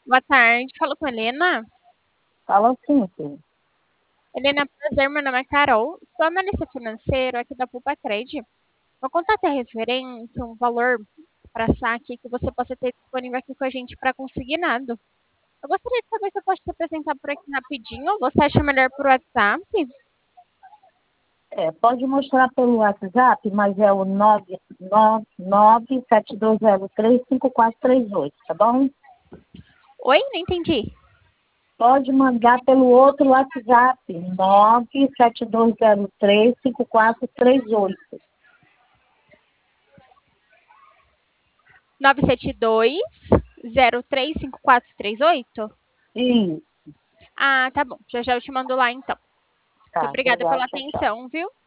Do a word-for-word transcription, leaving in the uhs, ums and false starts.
Boa tarde, falo com a Helena. Fala assim, filho. Helena, prazer, meu nome é Carol. Sou analista financeiro aqui da Poupa Trade. Vou contar até referente um valor para saque que você possa ter disponível aqui com a gente para conseguir nada. Eu gostaria de saber se eu posso te apresentar por aqui rapidinho. Você acha melhor por WhatsApp? É, pode mostrar pelo WhatsApp, mas é o nove nove nove sete dois zero três cinco quatro três oito, tá bom? Oi, não entendi. Pode mandar pelo outro WhatsApp, nove sete dois zero três cinco quatro três oito. nove sete dois, zero três cinco quatro três oito? Isso, Ah, tá bom. Já já eu te mando lá então. Muito tá, obrigada legal, pela tchau, tchau. atenção, viu?